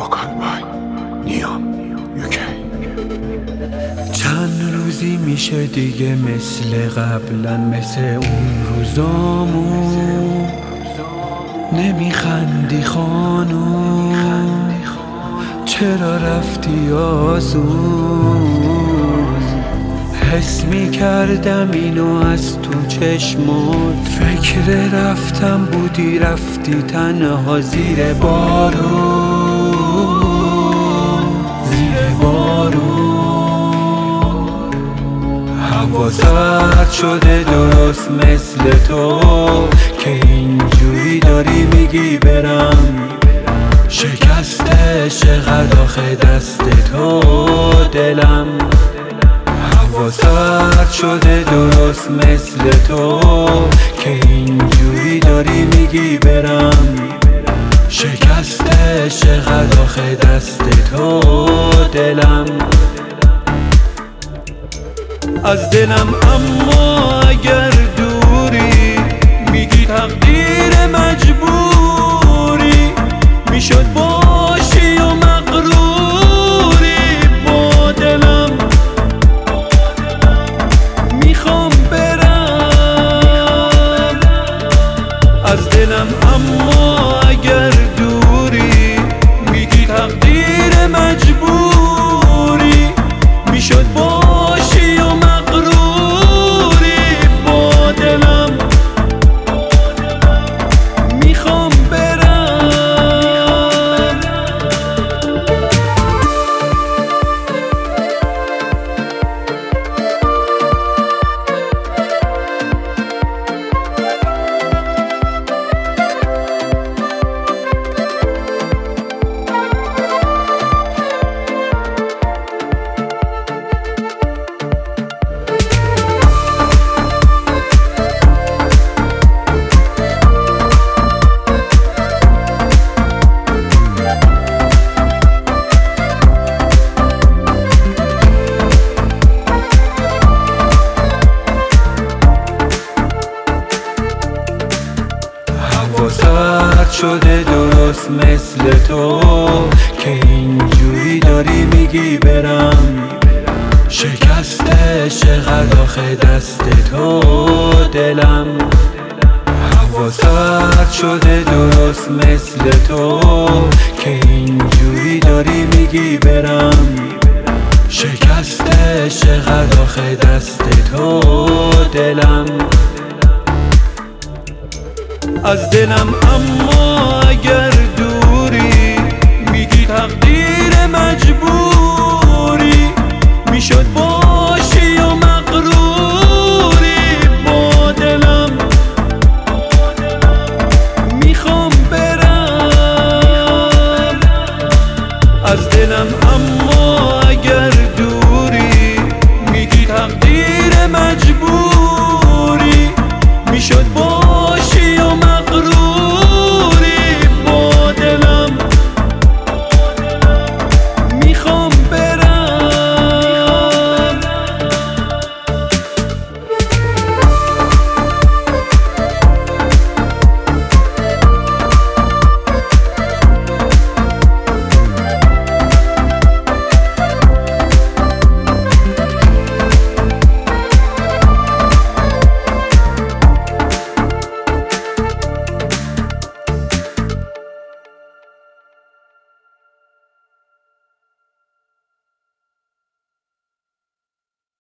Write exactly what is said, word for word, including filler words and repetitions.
Vocal by نیام یوکی. چند روزی میشه دیگه مثل قبلا، مثل اون روزامون نمیخندی خانوم، چرا رفتی آسون؟ حس میکردم اینو از تو چشمات، فکر رفتم بودی رفتی تنها زیر بارون، زیر بارون. هوا سرد شده درست مثل تو که اینجوری داری میگی برم، شکسته چقدر آخه دست تو دلم. هوا سرد شده درست مثل تو که اینجوری داری میگی برم، شکسته چقدر آخه دست تو دلم. از دلم اما اگر دوری، میگی تقدیر مجبوری، میشد باشی و مغروری با دلم. میخوام برم از دلم اما اگر دوری، میگی تقدیر مجبوری، میشد باشی و مغروری با دلم. میخوام هوا سرد شده درست مثل تو که اینجوری داری میگی برم، شکسته چقدر آخه دست تو دلم. هوا سرد شده درست مثل تو که اینجوری داری میگی برم، شکسته چقدر آخه دست تو دلم. از دلم اما اگر دوری، میگی تقدیر مجبوری، میشد باشی و مغروری با دلم. میخوام برم از دلم اما اگر دوری، میگی تقدیر مجبوری.